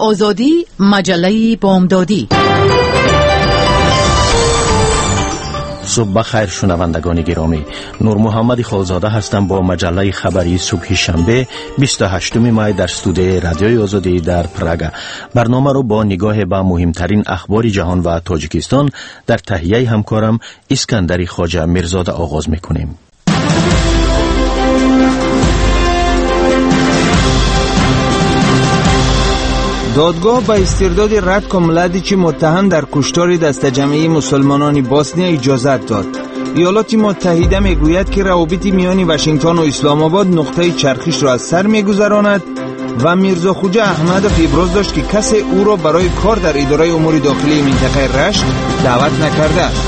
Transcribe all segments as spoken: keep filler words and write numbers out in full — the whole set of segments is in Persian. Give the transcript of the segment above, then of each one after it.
آزادی، مجله بامدادی. صبح بخیر شنوندگان گرامی، نور محمد خالزاده هستم با مجله خبری صبح شنبه بیست و هشتم می در استودیوی رادیوی آزادی در پراگ. برنامه رو با نگاه به مهمترین اخبار جهان و تاجیکستان در تهیه همکارم اسکندری خواجه میرزاده آغاز میکنیم. دادگاه با استرداد راتکو ملادیچ متهم در کشتار دسته جمعی مسلمانان بوسنیا اجازت داد. ایالات متحده میگوید که روابط میان واشنگتن و اسلام آباد نقطه چرخش را از سر میگذراند و میرزا خوجه احمدوف ابراز داشت که کسی او را برای کار در اداره امور داخلی منطقه رشت دعوت نکرده است.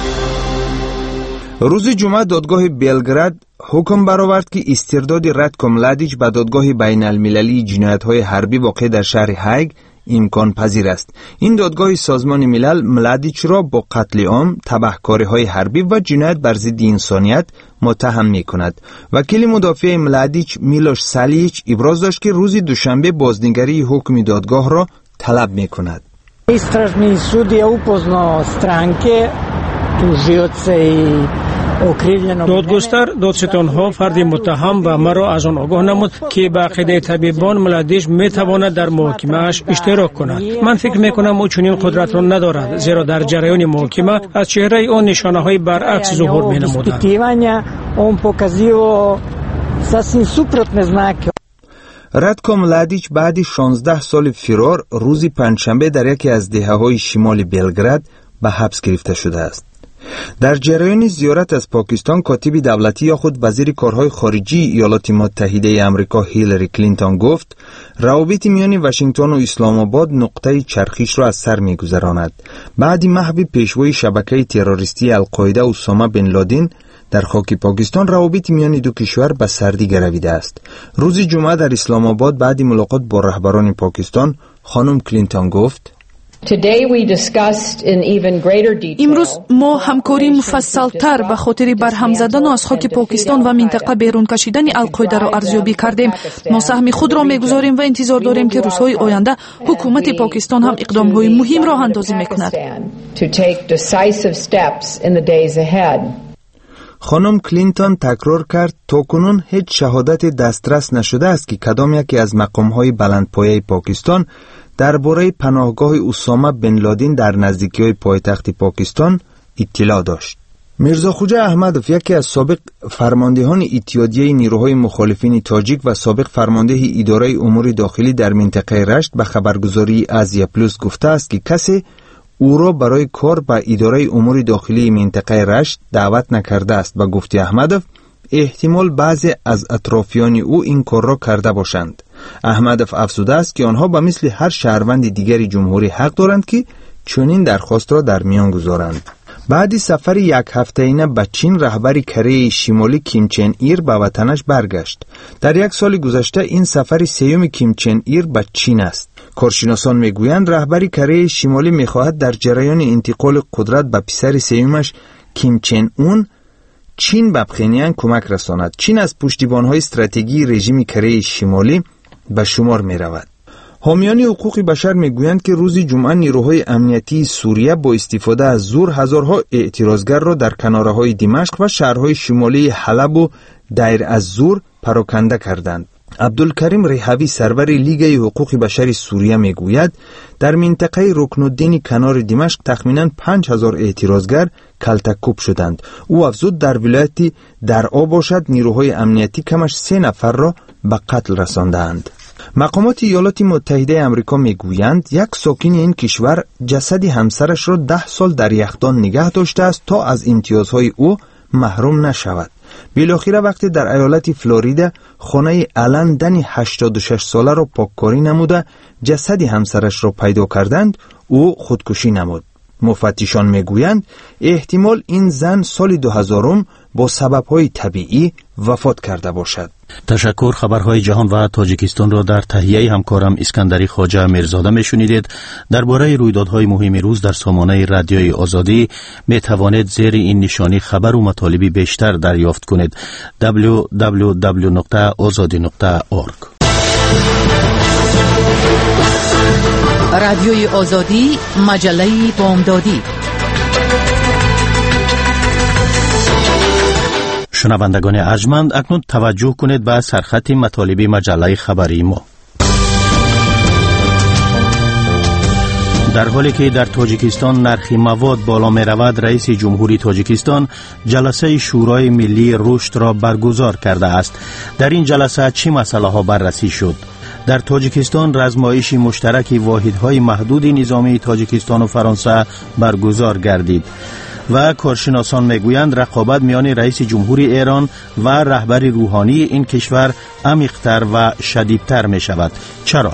روز جمعه دادگاه بلگراد حکم برآورد که استرداد راتکو ملادیچ به دادگاه بین المللی جنایت‌های حربی واقع در شهر هاگ امکان پذیر است. این دادگاه سازمان ملل ملادیچ را با قتل عام، تبهکاری‌های حربی و جنایت بر ضد انسانیت متهم می‌کند. وکیل مدافع ملادیچ میلوش سالیچ ابراز داشت که روز دوشنبه بازنگری حکم دادگاه را طلب می‌کند. Istražni sud je upoznao stranke, tužioce i دادگستر دادستانها فرد متهم و مرا از آن آگاه نمود که به عقیده طبیبان ملادیچ میتواند در محاکمه‌اش اشتراک کند. من فکر میکنم او چنین قدرت را ندارد، زیرا در جریان محاکمه از چهره آن نشانه های برعکس ظهور مینمودند. راتکو ملادیچ بعد شانزده سال فرار روز پنجشنبه در یکی از دهه‌های شمال بلگراد به حبس گرفته شده است. در جریان زیارت از پاکستان کاتب دولتی یا خود وزیر کارهای خارجی ایالات متحده آمریکا هیلاری کلینتون گفت روابط میان واشنگتن و اسلام آباد نقطه چرخش را از سر می‌گذراند. بعد محو پیشوای شبکه تروریستی القاعده اسامه بن لادن در خاک پاکستان روابط میان دو کشور به سردی گرویده است. روز جمعه در اسلام آباد بعد ملاقات با رهبران پاکستان خانم کلینتون گفت امروز ما همکاری مفصل‌تر به خاطر برهم زدن و از خاک پاکستان و منطقه بیرون کشیدن القاعده را ارزیابی کردیم. ما سهم خود را می‌گذاریم و انتظار داریم که روزهای آینده حکومت پاکستان هم اقدام‌های مهم راه اندازی می‌کند. خانم کلینتون تکرار کرد تاکنون هیچ شهادت دسترس نشده است که کدام یکی از مقام‌های بلندپایه پاکستان درباره پناهگاه اسامه بن لادن در نزدیکی‌های پایتخت پاکستان اطلاع داشت. میرزا خوجه احمدوف یکی از سابق فرماندهان اتحادیه نیروهای مخالفین تاجیک و سابق فرمانده اداره امور داخلی در منطقه رشت به خبرگزاری آزیا پلوس گفته است که کسی او را برای کار به اداره امور داخلی منطقه رشت دعوت نکرده است و گفته احمدوف احتمال بعضی از اطرافیان او این کار را کرده باشند. احمدوف افزوده است که آنها به مثل هر شهروند دیگری جمهوری حق دارند که چنین درخواست را در میان گذارند. بعد سفر یک هفته‌ایانه به چین رهبر کره شمالی کیم چن ایر به وطنش برگشت. در یک سال گذشته این سفر سیوم کیم چن ایر به چین است. کارشناسان میگویند رهبر کره شمالی میخواهد در جریان انتقال قدرت به پسر سیومش کیم چن اون چین به پخینیان کمک رساند. چین از پشتیبان‌های استراتژی رژیم کره شمالی به شمار می رود. حامیان حقوق بشر می گویند که روز جمعه نیروهای امنیتی سوریه با استفاده از زور هزارها اعتراضگر را در کناره‌های دمشق و شهرهای شمالی حلب و دیر از زور پراکنده کردند. عبدالکریم ریحوی سرور لیگ حقوق بشر سوریه می گوید در منطقه رکن الدین کنار دمشق تخمیناً پنج هزار اعتراضگر کلتکوب شدند. او افزود در ولایت درعا باشد نیروهای امنیتی کمش سه نفر را به قتل رساندند. مقامات ایالات متحده آمریکا میگویند یک ساکن این کشور جسد همسرش را ده سال در یخدان نگه داشته است تا از امتیازهای او محروم نشود. بالاخره وقتی در ایالت فلوریدا خانه آلن دنی هشتاد و شش ساله را پاککاری نموده جسد همسرش را پیدا کردند، او خودکشی نمود. مفتشان میگویند احتمال این زن سال دو هزارم با سبب‌های طبیعی وفات کرده باشد. تشکر. خبرهای جهان و تاجیکستان را در تهیه همکارم اسکندری خواجه میرزاده میشنیدید. درباره رویدادهای مهم روز در سامانه رادیوی آزادی می توانید زیر این نشانی خبر و مطالبی بیشتر دریافت کنید. دبلیو دبلیو دبلیو نقطه آزادی نقطه اورگ رادیوی آزادی، مجله بامدادی. شنوندگان ارجمند، اکنون توجه کنید به سرخط مطالب مجله خبری ما. در حالی که در تاجیکستان نرخ مواد بالا می رود، رئیس جمهوری تاجیکستان جلسه شورای ملی رشد را برگزار کرده است. در این جلسه چه مسئله ها بررسی شد؟ در تاجیکستان رزمایش مشترک واحدهای محدود نظامی تاجیکستان و فرانسه برگزار گردید و کارشناسان میگویند رقابت میان رئیس جمهوری ایران و رهبر روحانی این کشور عمیق‌تر و شدیدتر می شود. چرا؟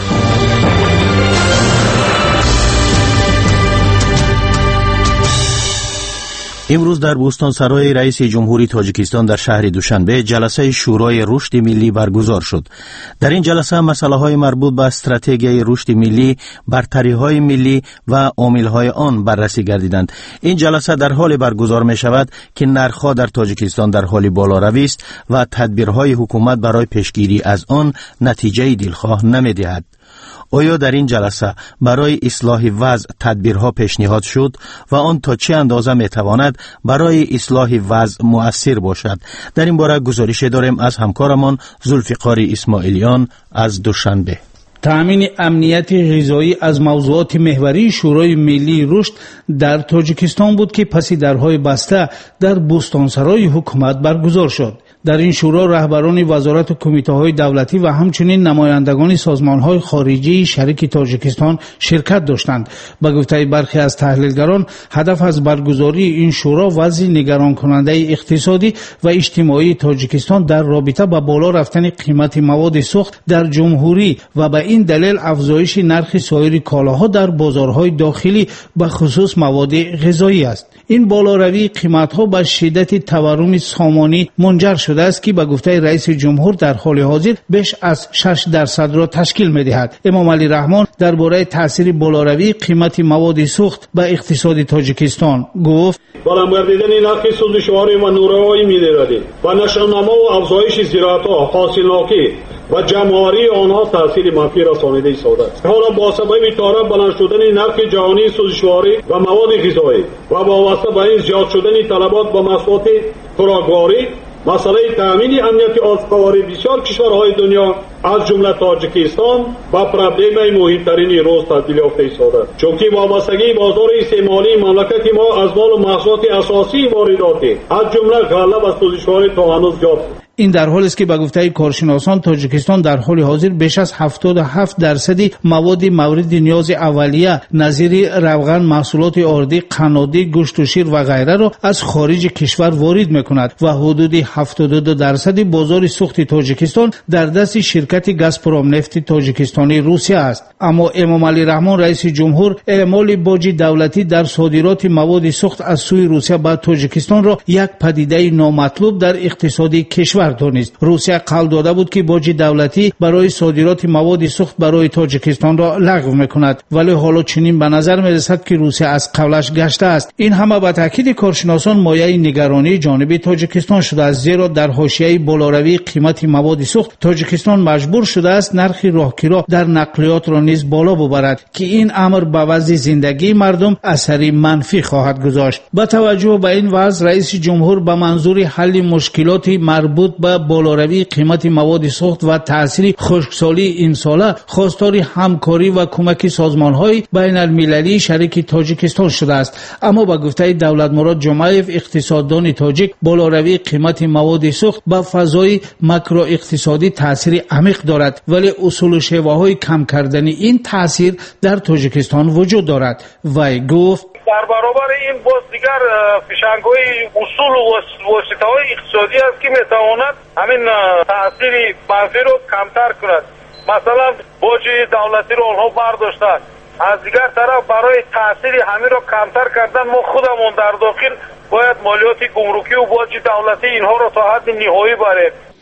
امروز در بوستانسرای رئیس جمهوری تاجیکستان در شهر دوشنبه جلسه شورای رشد ملی برگزار شد. در این جلسه مسائل‌های مربوط به استراتژی رشد ملی، برتری‌های ملی و عامل‌های آن بررسی گردیدند. این جلسه در حال برگزار می‌شود که نرخ‌ها در تاجیکستان در حال بالاروی است و تدبیرهای حکومت برای پیشگیری از آن نتیجه دلخواه نمی‌دهد. آیا در این جلسه برای اصلاح وضع تدبیرها پیشنهاد شد و آن تا چه اندازه میتواند برای اصلاح وضع مؤثر باشد؟ در این باره گزارش داریم از همکارمان ذوالفقار اسماعیلیان از دوشنبه. تأمین امنیت غذایی از موضوعات محوری شورای ملی رشد در تاجیکستان بود که پس درهای بسته در بوستانسرای حکومت برگزار شد. در این شورا رهبران وزارت و کمیته‌های دولتی و همچنین نمایندگان سازمان‌های خارجی شریک تاجیکستان شرکت داشتند. به گفته برخی از تحلیلگران، هدف از برگزاری این شورا وضع نگران کننده اقتصادی و اجتماعی تاجیکستان در رابطه با بالا رفتن قیمت مواد سوخت در جمهوری و به این دلیل افزایش نرخ سایر کالاها در بازارهای داخلی به خصوص مواد غذایی است. این بالاروی قیمت‌ها به شدت تورم سامانی منجر شده است که به گفته رئیس جمهور در حال حاضر بیش از شش درصد را تشکیل می‌دهد. امام علی رحمان درباره تاثیر بالاروی قیمت مواد سوخت به اقتصاد تاجیکستان گفت: بالا گردیدن نرخ سوزشواری و نورهای مینرالی و نشونما و افزایش زراعت‌ها، حاصلناکی و جمع‌آوری آنها تاثیر منفی رسانیده ایستاده است. حالا با سبب طارم بلند شدن نرخ جهانی سوزشواری و مواد غذایی و وابسته به این زیاد شدن طلبات به محصولات خوراکواری، مسئله تامین امنیت غذایی بسیار کشورهای دنیا از جمله تاجیکستان با پرابلم مهمترین روز تبدیل یافته ایستاده است. چون که وابستگی بازار استعمالی مملکت ما از مال و محصولات اساسی وارداتی از جمله غله و سوزشواری تا هنوز زیاد است. این در حالی است که به گفته کارشناسان تاجیکستان در حال حاضر بیش از هفتاد و هفت درصد مواد مورد نیاز اولیه نظیر روغن، محصولات آردی، قنادی، گوشت و شیر و غیره را از خارج کشور وارد می‌کند و حدود هفتاد و دو درصد بازار سوخت تاجیکستان در دست شرکت گازپروم نفت تاجیکستانی روسیه است. اما امام علی رحمان رئیس جمهور اعمال باج دولتی در صادرات مواد سوخت از سوی روسیه به تاجیکستان را یک پدیده نامطلوب در اقتصاد کشور دانست. روسیه قول داده بود که باج دولتی برای صادرات مواد سوخت برای تاجیکستان را لغو میکند، ولی حالا چنین به نظر میرسد که روسیه از قولش گشته است. این همه به تاکید کارشناسان مایه نگرانی جانب تاجیکستان شده است، زیرا در حاشیه بالاروی قیمت مواد سوخت تاجیکستان مجبور شده است نرخ راهگیری در نقلیات را نیز بالا ببرد که این امر به وضع زندگی مردم اثری منفی خواهد گذاشت. با توجه به این وضع رئیس جمهور به منظور حل مشکلات مربوط به بالاروی قیمت مواد سوخت و تاثیر خشکسالی این ساله خواستار همکاری و کمک سازمان‌های بین المللی شریک تاجیکستان شده است. اما با گفته دولت مراد جمعیف اقتصاددان تاجیک، بالاروی قیمت مواد سوخت به فضای ماکرو اقتصادی تاثیر عمیق دارد، ولی اصول و شیوه‌های کم کردن این تاثیر در تاجیکستان وجود دارد. وی گفت: در برابر این باز دیگر فشنگ‌های اصول و واسطه‌های اقتصادی است که میتواند همین تاثیر منفی رو کمتر کند. مثلا باج دولتی رو آنها برداشتند. از دیگر طرف برای تاثیر همین رو کمتر کردن ما خودمون در داخل باید مالیات گمرکی و باج دولتی اینها رو تا حد نهایی بریم.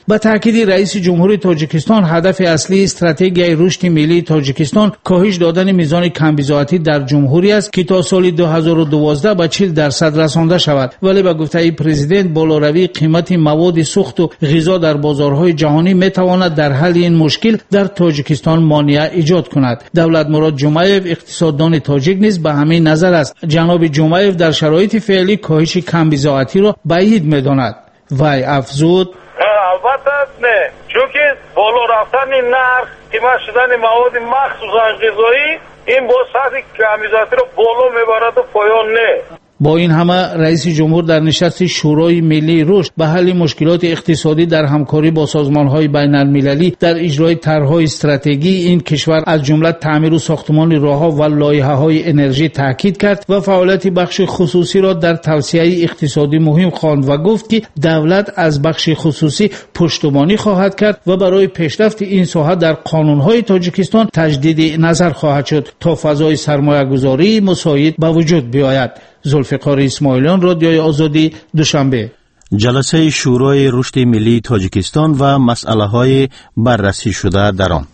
با تاکید رئیس جمهوری تاجیکستان هدف اصلی استراتژی رشد ملی تاجیکستان کاهش دادن میزان کمبزاعتی در جمهوری است که تا سال دو هزار و دوازده به چهل درصد رسانده شود، ولی به گفته پرزیدنت بالاروی قیمت مواد سوخت و غذا در بازارهای جهانی میتواند در حل این مشکل در تاجیکستان مانع ایجاد کند. دولت مراد جمعیف اقتصاددان تاجیک نیز به همین نظر است. جناب جمعیف در شرایط فعلی کاهش کمبزاعتی را بعید می‌داند. وی افزود: البته نه، چون که بالا رفتن نرخ قیمت شدن مواد مخصوصا غذایی این باز سطح کمبزاعتی را بالا میبرد و پایان نه. با این همه رئیس جمهور در نشست شورای ملی رشد به حل مشکلات اقتصادی در همکاری با سازمان‌های بین‌المللی در اجرای طرح‌های استراتژی این کشور از جمله تعمیر و ساختمان راه‌ها و لایحه‌های انرژی تاکید کرد و فعالیت بخش خصوصی را در توسعه اقتصادی مهم خواند و گفت که دولت از بخش خصوصی پشتیبانی خواهد کرد و برای پیشرفت این ساحه در قانون‌های تاجیکستان تجدید نظر خواهد شد تا فضای سرمایه‌گذاری مساعد به وجود بیاید. ذوالفقار اسماعیلیان، رادیوی آزادی، دوشنبه. جلسه شورای رشد ملی تاجیکستان و مسئله‌های بررسی شده در آن.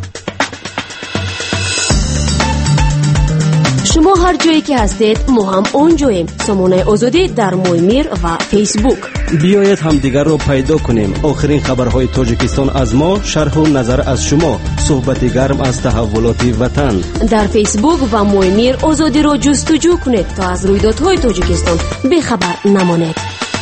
شما هر جایی که هستید ما هم اونجاییم. سامانه آزادی در مویمیر و فیسبوک. بیایید همدیگر رو پیدا کنیم. آخرین خبرهای تاجیکستان از ما، شرح و نظر از شما، صحبت گرم از تحولات وطن. در فیسبوک و مویمیر آزادی رو جستجو کنید تا از رویدادهای تاجیکستان بخبر نمانید.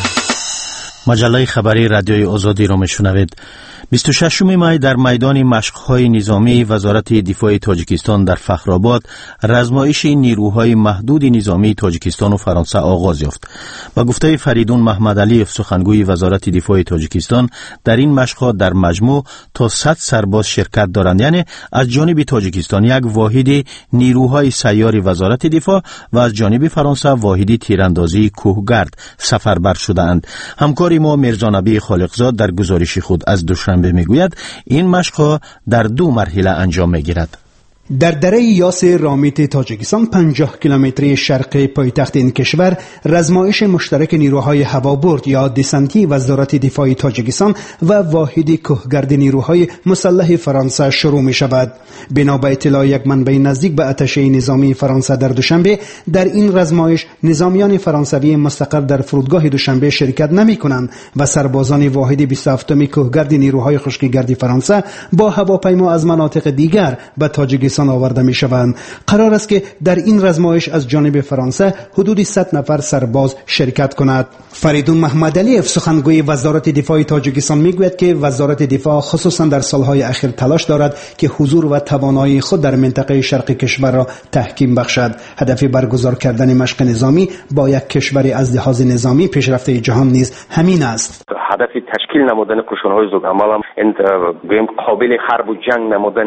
مجله خبری رادیوی آزادی را میشنوید. بیست و ششم می در میدان مشق‌های نظامی وزارت دفاع تاجیکستان در فخرآباد رزمایش نیروهای محدود نظامی تاجیکستان و فرانسه آغاز یافت. با گفته فریدون محمدعلی سخنگوی وزارت دفاع تاجیکستان، در این مشق‌ها در مجموع تا صد سرباز شرکت دارند، یعنی از جانب تاجیکستان یک واحد نیروهای سیار وزارت دفاع و از جانب فرانسه واحد تیراندازی کوهگرد سفربر شده‌اند. همکار ما میرزا نبی خالقزاد در گزارش خود از دوشنبه میگوید این مشق‌ها در دو مرحله انجام میگیرد. در دره یاس رامیت تاجیکستان پنجاه کیلومتری شرقی پایتخت این کشور رزمایش مشترک نیروهای هوابرد یا دسانتی وزارت دفاع تاجیکستان و واحد کوهگرد نیروهای مسلح فرانسه شروع می شود. بنا به اطلاع یک منبع نزدیک به اتشه نظامی فرانسه در دوشنبه، در این رزمایش نظامیان فرانسوی مستقر در فرودگاه دوشنبه شرکت نمی کنند و سربازان واحد بیست و هفتم کوهگرد نیروهای خشکیگردی فرانسه با هواپیما از مناطق دیگر به تاجیکستان آورده می شوند. قرار است که در این رزمایش از جانب فرانسه حدود صد نفر سرباز شرکت کند. فریدون محمدعلی سخنگوی وزارت دفاع تاجیکستان می گوید که وزارت دفاع خصوصا در سالهای اخیر تلاش دارد که حضور و توانایی خود در منطقه شرق کشور را تحکیم بخشد. هدف برگزار کردن مشق نظامی با یک کشور از لحاظ نظامی پیشرفته جهان نیز همین است. هدف تشکیل نمودن قشون‌های زود عمل هم این بیم قابل حرب و جنگ نمودن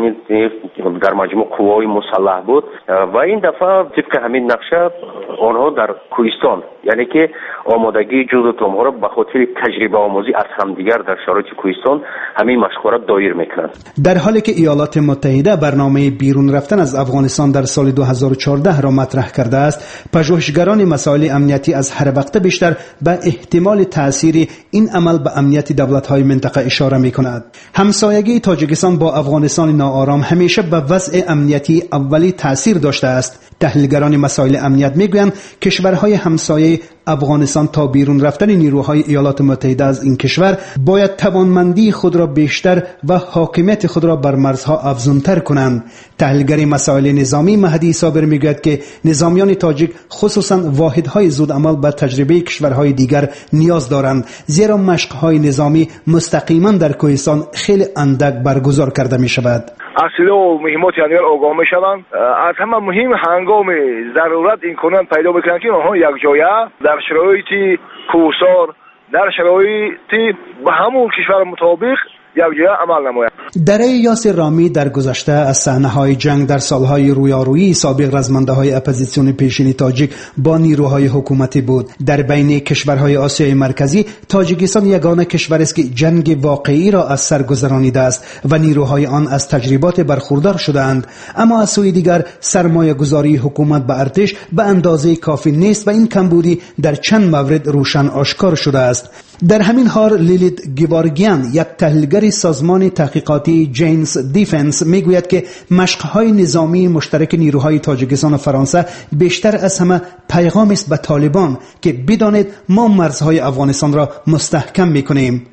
در مجموع قوای مسلح بود و این دفعه طبق همین نقشه آنها در کوهستان، یعنی که آمادگی جزء تام‌ها را به خاطر تجربه آموزی از همدیگر در شرایط کوهستان همین مشق‌ها را دایر میکنند. در حالی که ایالات متحده برنامه بیرون رفتن از افغانستان در سال دو هزار و چهارده را مطرح کرده است، پژوهشگران مسائل امنیتی از هر وقت بیشتر به احتمال تأثیر این عمل به امنیت دولت‌های منطقه اشاره می‌کند. همسایگی تاجیکستان با افغانستان ناآرام همیشه به وضع امنیتی اولی تأثیر داشته است. تحلیلگران مسائل امنیت میگویند کشورهای همسایه افغانستان تا بیرون رفتن نیروهای ایالات متحده از این کشور باید توانمندی خود را بیشتر و حاکمیت خود را بر مرزها افزونتر کنند. تحلیلگر مسائل نظامی مهدی صابر میگوید که نظامیان تاجیک خصوصا واحدهای زود عمل به تجربه کشورهای دیگر نیاز دارند، زیرا مشق‌های نظامی مستقیما در کوهستان خیلی اندک برگزار کرده می شود. اصل و مهمات یعنی آگاه می شوند. از همه مهم هنگام ضرورت این کنن پیدا بکنند که آنها یک جایه در شرایط کوهسار، در شرایط به همون کشور مطابق یک جایه عمل نمایند. دره یاسر رامی در گذشته از صحنه‌های جنگ در سالهای رویارویی سابق رزمنده‌های اپوزیسیون پیشین تاجیک با نیروهای حکومتی بود. در بین کشورهای آسیای مرکزی تاجیکستان یگانه کشور است که جنگ واقعی را از سر گذرانیده است و نیروهای آن از تجربات برخوردار شده‌اند. اما از سوی دیگر سرمایه‌گذاری حکومت به ارتش به اندازه کافی نیست و این کمبودی در چند مورد روشن آشکار شده است. در همین حال لیلیت گیوارگیان، یک تحلیلگر سازمان تحقیقاتی جینز دیفنس، میگوید که مشق‌های نظامی مشترک نیروهای تاجیکستان و فرانسه بیشتر از همه پیغامی است به طالبان که بدانید ما مرزهای افغانستان را مستحکم می‌کنیم.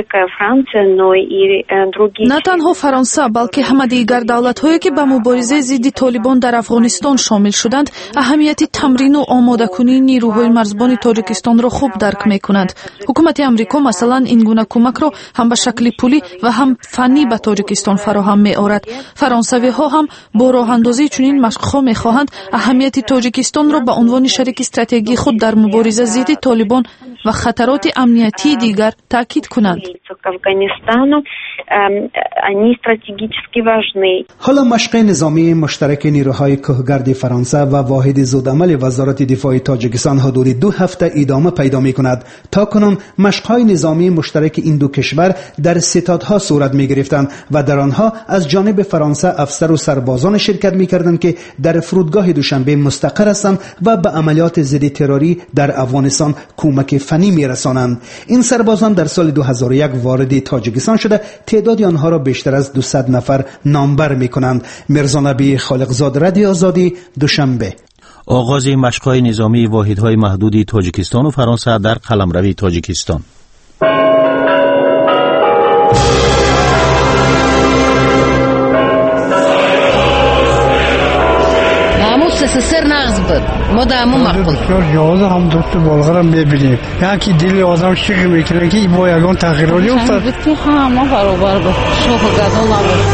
نه تنها فرانسه بلکه همه دیگر دولت‌هایی که به مبارزه ضد طالبان در افغانستان شامل شدند اهمیت تمرین و آماده کنی نیروهای مرزبان تاجیکستان را خوب درک می‌کنند. حکومت امریکا مثلا این گونه کمک را هم به شکل پولی و هم فنی به تاجیکستان فراهم می‌آورد. فرانسوی‌ها هم با راه‌اندازی چنین مشق‌ها می‌خواهند اهمیت تاجیکستان را به عنوان شریک استراتژیکی خود در مبارزه ضد طالبان و خطرات امنیتی دیگر تاکید کنند. حالا مشق نظامی مشترک نیروهای کوهگرد فرانسه و واحد زودعمل وزارت دفاع تاجیکستان حدود دو هفته ادامه پیدا می کند. تا کنون مشق‌های نظامی مشترک این دو کشور در ستادها صورت می گرفتند و در آنها از جانب فرانسه افسر و سربازان شرکت می کردند که در فرودگاه دوشنبه مستقر هستند و به عملیات ضد تروری در افغانستان کمک فنی می رسانند. این سربازان در سال دو هزار و یک وارد تاجیکستان شده تعداد آنها را بیشتر از دویست نفر نامبر می کنند. مرزا نبی خالقزاد، رادیو آزادی، دوشنبه. آغاز مشق‌های نظامی واحدهای محدودی تاجیکستان و فرانسه در قلمرو تاجیکستان. سر نغز بود ما دامو مقبول بسیار جوازه هم دوست بلغرم ببینیم یکی دل آدم شیق میکنه که با یگان تغییراتی افتاد بود که همه برابر بود شوخ گدال نبود.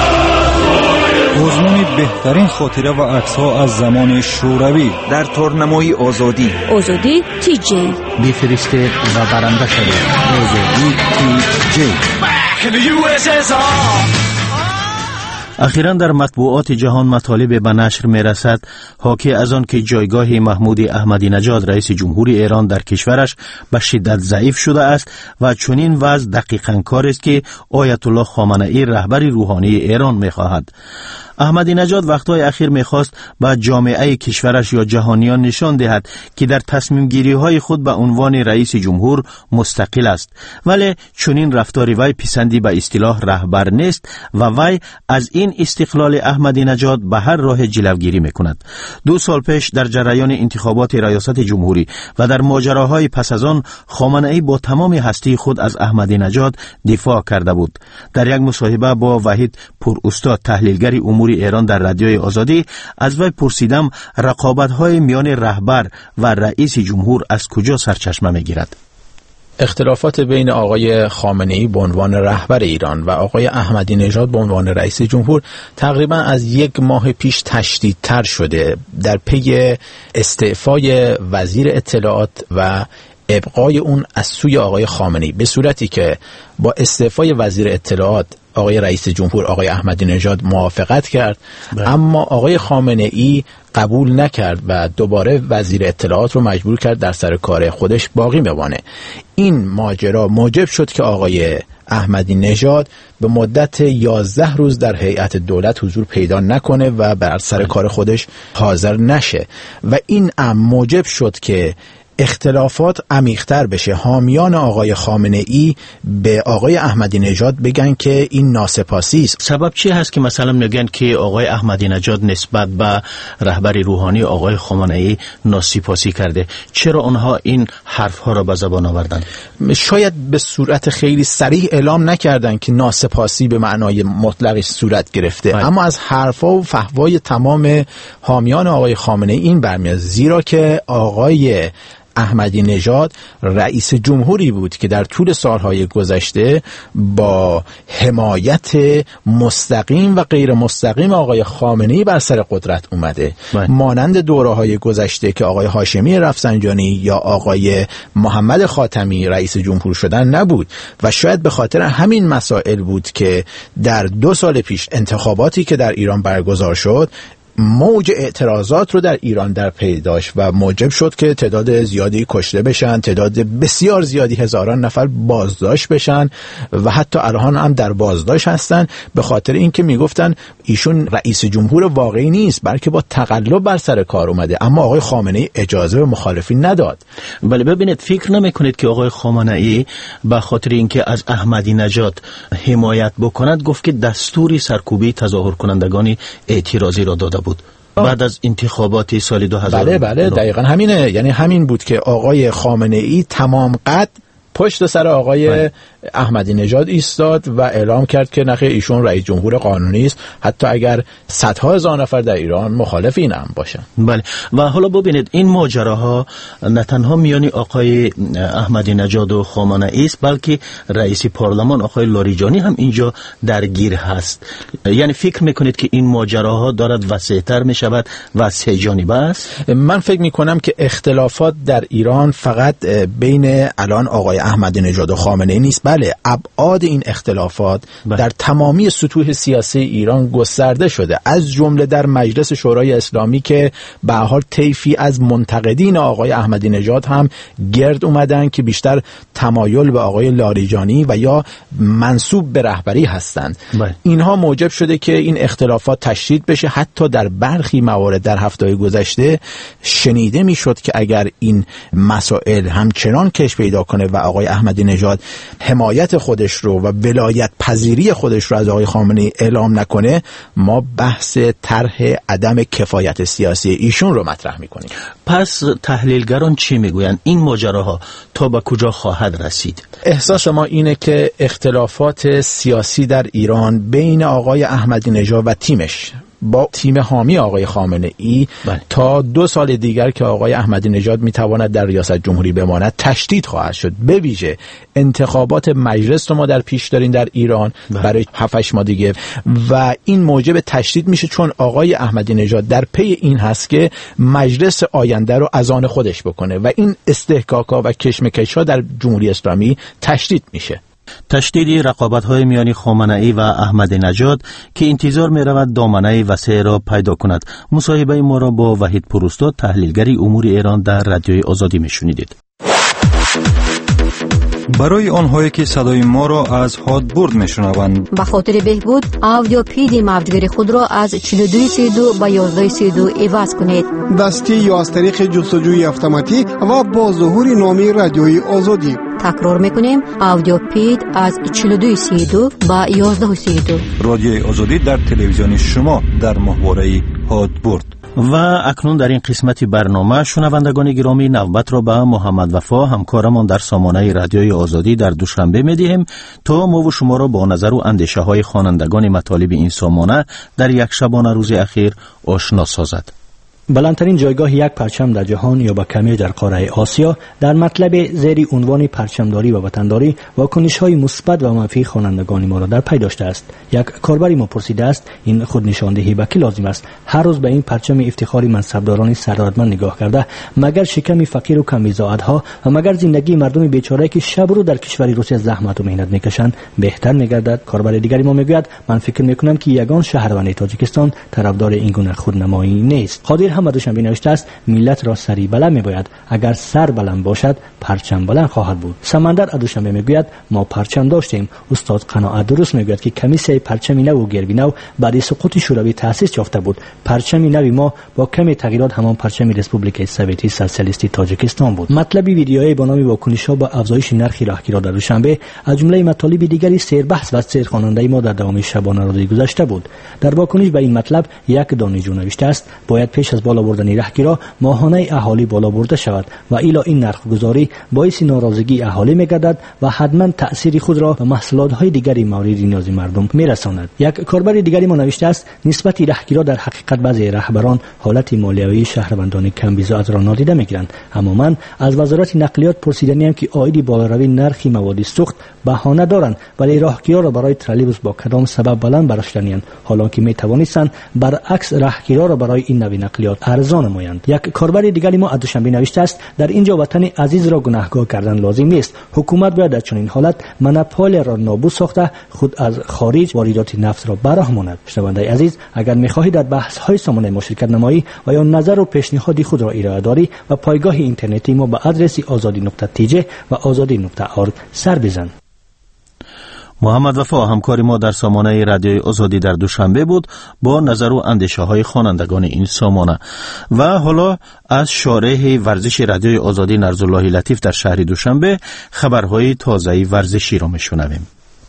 آزمون بهترین خاطره و عکس‌ها از زمان شوروی در تورنمای آزادی. آزادی تی جی بفرسته و برنده شده. آزادی تی جی. اخیراً در مطبوعات جهان مطالب به نشر می رسد حاکی از آن که جایگاه محمود احمدی نژاد رئیس جمهور ایران در کشورش به شدت ضعیف شده است و چنین وضع دقیقاً کار است که آیت الله خامنه‌ای رهبر روحانی ایران می خواهد. احمدی نژاد وقتهای اخیر می‌خواست به جامعه کشورش یا جهانیان نشان دهد که در تصمیم گیری های خود به عنوان رئیس جمهور مستقل است، ولی چنین رفتار وی پسندی به اصطلاح رهبر نیست و وی از این استقلال احمدی نژاد به هر راه جلوگیری می‌کند. دو سال پیش در جریان انتخابات ریاست جمهوری و در ماجراهای پس از آن خامنه‌ای با تمام هستی خود از احمدی نژاد دفاع کرده بود. در یک مصاحبه با وحید پوراستاد تحلیلگر امور ایران در رادیوی آزادی از وی پرسیدم رقابت‌های میان رهبر و رئیس جمهور از کجا سرچشمه می‌گیرد. اختلافات بین آقای خامنه‌ای به عنوان رهبر ایران و آقای احمدی نژاد به عنوان رئیس جمهور تقریبا از یک ماه پیش تشدیدتر شده در پی استعفای وزیر اطلاعات و ابقای اون از سوی آقای خامنه‌ای، به صورتی که با استعفای وزیر اطلاعات آقای رئیس جمهور آقای احمدی نژاد موافقت کرد بله. اما آقای خامنه‌ای قبول نکرد و دوباره وزیر اطلاعات رو مجبور کرد در سر کار خودش باقی بمانه. این ماجرا موجب شد که آقای احمدی نژاد به مدت یازده روز در هیئت دولت حضور پیدا نکنه و بر سر بله. کار خودش حاضر نشه و این ام موجب شد که اختلافات عمیق‌تر بشه. حامیان آقای خامنه‌ای به آقای احمدی نژاد بگن که این ناسپاسی است. سبب چی هست که مثلا میگن که آقای احمدی نژاد نسبت به رهبر روحانی آقای خامنه‌ای ناسپاسی کرده؟ چرا آنها این حرف‌ها را به زبان آوردن؟ شاید به صورت خیلی صریح اعلام نکردن که ناسپاسی به معنای مطلقش صورت گرفته باید. اما از حرف‌ها و فحوای تمام حامیان آقای خامنه‌ای این برمیاد، زیرا که آقای احمدی نژاد رئیس جمهوری بود که در طول سالهای گذشته با حمایت مستقیم و غیر مستقیم آقای خامنه‌ای بر سر قدرت اومده. باید. مانند دوره‌های گذشته که آقای هاشمی رفسنجانی یا آقای محمد خاتمی رئیس جمهور شدن نبود و شاید به خاطر همین مسائل بود که در دو سال پیش انتخاباتی که در ایران برگزار شد موج اعتراضات رو در ایران در پی داشت و موجب شد که تعداد زیادی کشته بشن، تعداد بسیار زیادی هزاران نفر بازداشت بشن و حتی الان هم در بازداشت هستن به خاطر اینکه میگفتن ایشون رئیس جمهور واقعی نیست بلکه با تقلب بر سر کار اومده. اما آقای خامنه‌ای اجازه به مخالفین نداد. ولی ببینید فکر نمیکنید که آقای خامنه‌ای به خاطر اینکه از احمدی نژاد حمایت بکند گفت که دستوری سرکوبی تظاهر کنندگان اعتراضی را داده بود بعد از انتخابات سال دو هزار؟ بله بله دقیقاً همینه. یعنی همین بود که آقای خامنه‌ای تمام قد پشت سر آقای بله. احمدی نژاد ایستاد و اعلام کرد که نخیر ایشون رئیس جمهور قانونی است حتی اگر صدها هزار نفر در ایران مخالف این هم باشن. بله. و حالا ببینید این ماجراها نه تنها میانی آقای احمدی نژاد و خامنه‌ای است بلکه رئیس پارلمان آقای لاریجانی هم اینجا درگیر هست. یعنی فکر میکنید که این ماجراها دارد وسیع‌تر میشود و سه جانبه است؟ من فکر میکنم که اختلافات در ایران فقط بین الان آقای احمدی نژاد و خامنه‌ای نیست. بله ابعاد این اختلافات بله. در تمامی سطوح سیاسی ایران گسترده شده از جمله در مجلس شورای اسلامی که به هر حال طیفی از منتقدین آقای احمدی نژاد هم گرد اومدن که بیشتر تمایل به آقای لاریجانی و یا منسوب به رهبری هستند. بله. اینها موجب شده که این اختلافات تشدید بشه. حتی در برخی موارد در هفته‌های گذشته شنیده میشد که اگر این مسائل همچنان کش پیدا کنه و آقای احمدی نژاد حمایت خودش رو و ولایت پذیری خودش رو از آقای خامنه‌ای اعلام نکنه ما بحث طرح عدم کفایت سیاسی ایشون رو مطرح میکنیم. پس تحلیلگران چی میگویند این ماجراها تا به کجا خواهد رسید؟ احساس ما اینه که اختلافات سیاسی در ایران بین آقای احمدی نژاد و تیمش با تیم حامی آقای خامنه‌ای بله. تا دو سال دیگر که آقای احمدی نژاد میتواند در ریاست جمهوری بماند تشدید خواهد شد. به ویژه انتخابات مجلس رو ما در پیش داریم در ایران بله. برای هفت هشت ماه دیگه و این موجب تشدید میشه چون آقای احمدی نژاد در پی این هست که مجلس آینده رو از آن خودش بکنه و این استحقاق‌ها و کشمکش‌ها در جمهوری اسلامی تشدید میشه. تشدید رقابت‌های میان خامنه‌ای و احمدی نژاد که انتظار می‌رود دامنه وسیع را پیدا کند. مصاحبه ما را با وحید پوراستاد تحلیلگری امور ایران در رادیوی آزادی میشنیدید. برای آنهایی که صدای ما را از هادبورد میشنوند به خاطر بهبود آدیو پیدی موجگیری خود را از چهل و دو سی و دو به یازده سی و دو عوض کنید. دستی یا از طریق جستجوی اتوماتیک و با ظهور نامی رادیوی آزادی. تکرار میکنیم آدیو پید از چهل و دو سی و دو به یازده سی و دو. رادیوی آزادی در تلویزیون شما در محوره هادبورد. و اکنون در این قسمت برنامه شنوندگان گرامی نوبت را به محمد وفا همکارمان در سامانه رادیوی آزادی در دوشنبه می‌دهیم تا ما و شما را با نظر و اندیشه های خوانندگان مطالب این سامانه در یک شبانه روز اخیر آشنا سازد. بلندترین جایگاه یک پرچم در جهان یا به کمی در قاره آسیا در مطلب زیر عنوان پرچمداری و وطنداری واکنش‌های مثبت و منفی خوانندگان ما را در پی داشته است. یک کاربری ما پرسیده است این خود نشاندهی به کی لازم است؟ هر روز به این پرچم افتخاری منصبداران سرادمند نگاه کرده مگر شکم فقیر و کمیزادها و مگر زندگی مردم بیچاره که شب رو در کشور روسیه زحمت و مهنت میکشند بهتر میگردد؟ کاربر دیگری ما میگوید من فکر میکنم که یگان شهروند تاجیکستان طرفدار این گونه خودنمایی نیست. قادر هم دوشنبه نوشته است میلت را سری بلند میباید، اگر سر بلند باشد پرچم بلند خواهد بود. سمندر دوشنبه میگوید ما پرچم داشتیم. استاد قناعت درست میگوید که کمیسه پرچمی نو و گربی نو بعد سقوط شوروی تأسیس یافته بود. پرچمی نوی ما با کمی تغییرات همان پرچم ریسپوبلیک سوویتی سوسیالیستی تاجیکستان بود. مطلب ویدیویی با نام واکنش‌ها با افزایش نرخ راهگیرا در دوشنبه از جمله مطالب دیگری سیر بحث و سیر خواننده ما در دوام شبانه روز گذشته بود. در واکنش به این مطلب یک دانشجو نوشته است باید پیش از بالا بردن رهگیرها ماهانه اهالی بالا برده شود و الا این نرخگذاری باعث ناراضگی اهالی میگردد و حتما تأثیر خود را به محصولات دیگری مورد نیاز مردم میرساند. یک کاربر دیگری ما نوشته است نسبت رهگیرها در حقیقت بعضی رهبران حالت مالیوی شهروندان کم بیزاعت را نادیده میگیرند، اما من از وزارت نقلیات پرسیدنیم که عاید بالاروی نرخ مواد سوخت بهانه دارند ولی راهگیرها را برای ترلیبوس با کدام سبب بلند براشتنیند، حالا که میتوانستند برعکس راهگیرها را برای این نوع نقلیات ارزان نمایند. یک کاربر دیگری ما از دوشنبه نوشته است در اینجا وطن عزیز را گناهکار کردن لازم نیست، حکومت باید در چنین حالت مناپول را نابود ساخته خود از خارج واردات نفت را برهماند. شنونده عزیز، اگر می‌خواهید در بحث‌های سامانه ما شرکت نمایی و یا نظر و پیشنهاد خود را ارائه داری و پایگاه اینترنتی ما به آدرس آزادی نقطه تی جی و آزادی نقطه اورگ سر بزن. محمد وفا همکار ما در سامانه رادیوی آزادی در دوشنبه بود با نظر و اندیشه های خوانندگان این سامانه. و حالا از شارح ورزش رادیوی آزادی نرزالله لطیف در شهر دوشنبه خبرهای تازه ورزشی را میشنویم.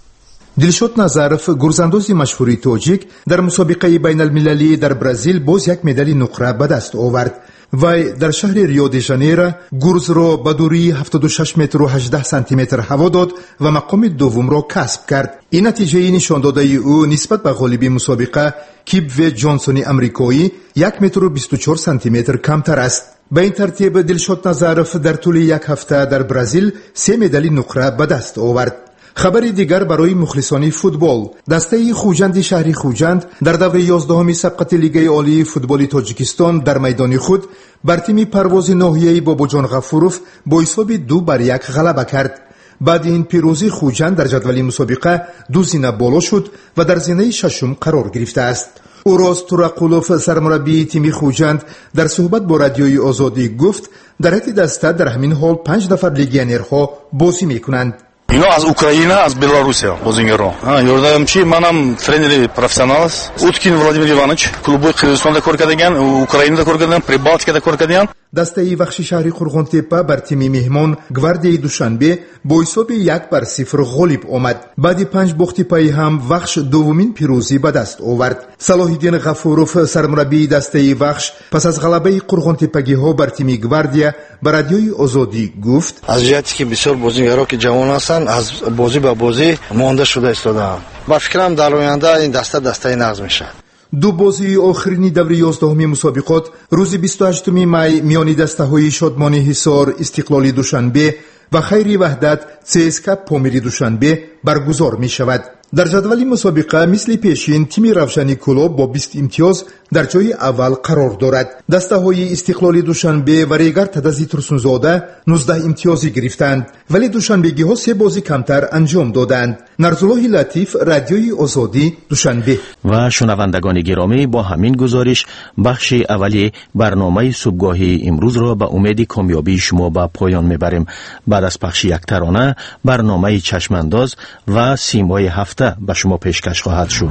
دلشد نظرف گرزاندوز مشهوری توجیک در مسابقه بین المللی در برزیل باز یک مدال نقره به دست آورد و در شهر ریو دی ژانیرو گرز را به دوری هفتاد و شش متر و هجده سانتی متر هوا داد و مقام دوم را کسب کرد. این نتیجه نشان داده او نسبت به غالب مسابقه کیب و جانسونی امریکایی یک متر و بیست و چهار سانتی متر کمتر است. به این ترتیب دلشد نظرف در طول یک هفته در برزیل سه مدال نقره به دست آورد. خبری دیگر برای مخلصان فوتبال، دسته خوجند شهری خوجند در دور یازدهمی سبقت لیگ عالی فوتبال تاجیکستان در میدان خود بر تیم پرواز ناحیه‌ای باباجان غفوروف با حساب دو بر یک غلبه کرد. بعد این پیروزی خوجند در جدول مسابقه دو زینه بالا شد و در زینه ششم قرار گرفته است. اوراز توراقولوف سرمربی تیم خوجند در صحبت با رادیوی آزادی گفت در حد دسته در همین حال پنج نفر لیگیونرها بازی میکنند. اینا از اوکراین از بلاروسیا بازیگران. ها یوردامچی منم тренери профессионал. Уткин Владимир Иванович клубой Кыргызстанда кор кардаган, Украинада кор кардаган, Прибалтикада кор кардаган. دسته بخش شهری قرغنتپه بر تیم مهمان گواردیای دوشنبه با حساب یک بر صفر غالب آمد. بعد پنج باخت پای هم بخش دومین پیروزی به دست آورد. صلاح الدین غفوروف سرمربی دسته بخش پس از غلبه قرغنتپگی ها بر تیم گواردیا به رادیوی آزادی گفت از جهتی که بسیار بازیگرا که جوان هستند از بازی به بازی مانده شده ایستادند. با فکرم در آینده این دسته دسته نقض میشه. دو بازی آخرین دور یازدهمی مسابقات روز بیست و هشتم می میان دسته‌های شادمانی حصار استقلالی دوشنبه و خیری وحدت سی اس کے پامیری دوشنبه برگزار می شود. در جدول مسابقه مثل پیشین تیم روشنی کلوب با بیست امتیاز در جای اول قرار دارد. دسته های استقلالی دوشنبه و ریگر تدزی ترسونزاده نوزده امتیازی گرفتند ولی دوشنبگی ها سه بازی کمتر انجام دادند. نرزالله لطیف رادیوی آزادی دوشنبه. و شنوندگان گرامی با همین گزارش بخش اولی برنامه صبحگاهی امروز را به امید کامیابی شما به پایان میبریم. بعد از پخش یک ترانه برنامه چشمانداز و سیمای هفته به شما پیشکش خواهد شد.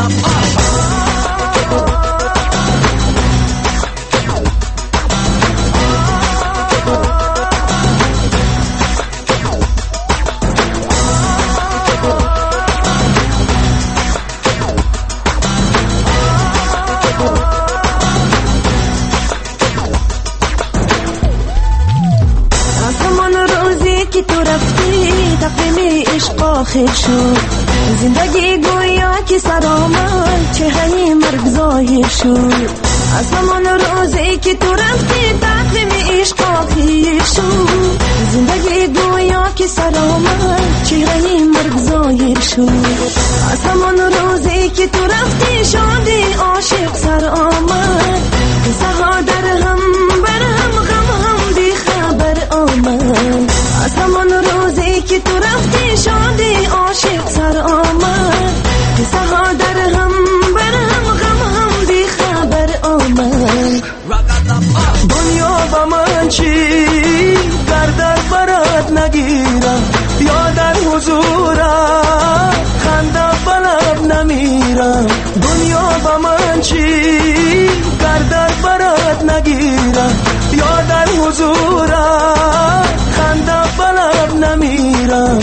آخر شد زندگی گویا که سرآمد چهره مرگ ظاهر شد از همان روزی که تو رفتی تقویم عشق آخر شد زندگی گویا که سرآمد چهره مرگ ظاهر شد از همان روزی که تو رفتی شادی عاشق سر آمد سها در هم بر هم غم هم بی خبر آمد از همان روزی که تو رفتی شادی عاشق سر آمد سها در هم بر هم غم هم بی خبر آمد دنیا با من چی گردر برات نگیرم یا در حضورم خنده بلب نمیرم دنیا با من چی گردر برات نگیرم یا در حضورم خنده بلب نمیرم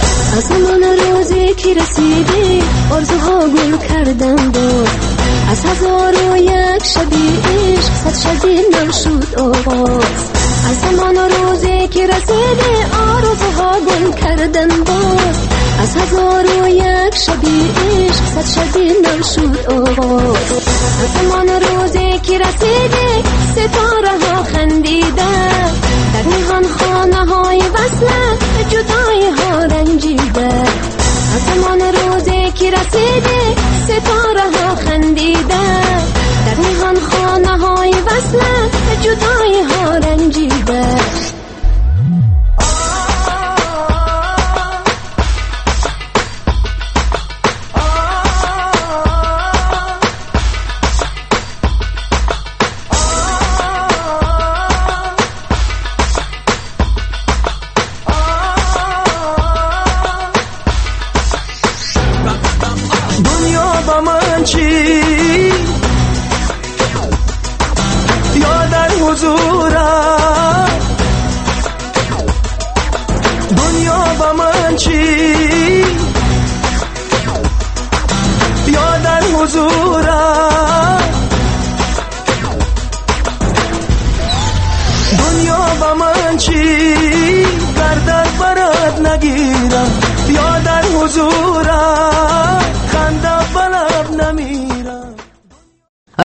از همان روزی که رسیدی آرزوها گل کردم باز از هزار و یک شبی عشق صد شبی نو شد آغاز از زمان روزی که رسیده آرزوها گل کردن باز از هزار و یک شبی عشق صد شبی نو شد آغاز از زمان روزی که رسیده ستاره ها خندیده در میهن خانه های وصلت جدای ها رنجیده از زمان روزی که رسیده ستاره ها خندیده در میهن خانه های وصلت جدای ها رنجیده